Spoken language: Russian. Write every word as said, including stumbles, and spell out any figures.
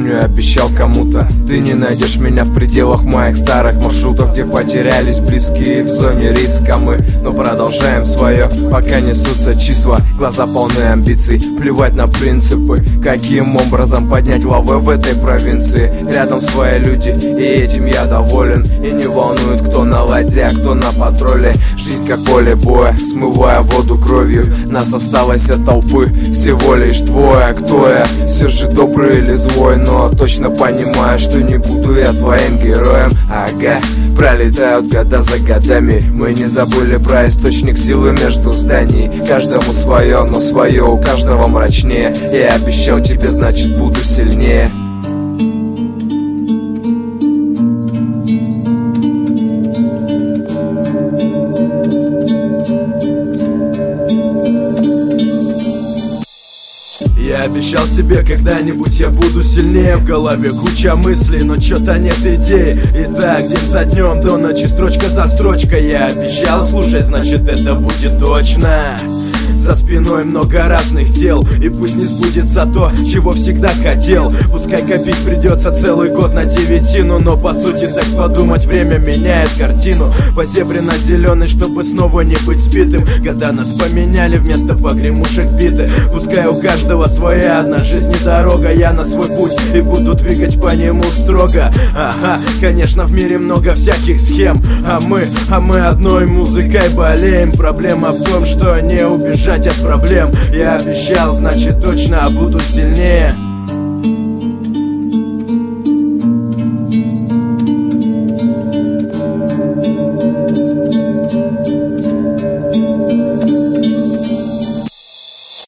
помню, обещал кому-то: ты не найдешь меня в пределах моих старых маршрутов, где потерялись близкие в зоне риска мы. Но продолжаем свое, пока несутся числа. Глаза полны амбиций, плевать на принципы. Каким образом поднять лавы в этой провинции? Рядом свои люди, и этим я доволен. И не волнует, кто на ладье, а кто на патруле. Жизнь как поле боя, смывая воду кровью. Нас осталось от толпы всего лишь двое. Кто я? Все же добрый или злой? Но точно понимаю, что не буду я твоим героем. Ага, пролетают года за годами. Мы не забыли про источник силы между зданий. Каждому свое, но свое у каждого мрачнее. Я обещал тебе, значит буду сильнее. Я обещал тебе, когда-нибудь я буду сильнее. В голове куча мыслей, но чё-то нет идеи. Итак, день за днем, до ночи, строчка за строчкой. Я обещал слушать, значит это будет точно. За спиной много разных дел, и пусть не сбудется то, чего всегда хотел. Пускай копить придется целый год на девятину, но по сути так подумать, время меняет картину. По зебре на зеленый, чтобы снова не быть сбитым. Года нас поменяли, вместо погремушек биты. Пускай у каждого своя одна жизнь и дорога. Я на свой путь и буду двигать по нему строго. Ага, конечно в мире много всяких схем, А мы, а мы одной музыкой болеем. Проблема в том, что не убежать от проблем. Я обещал, значит точно буду сильнее.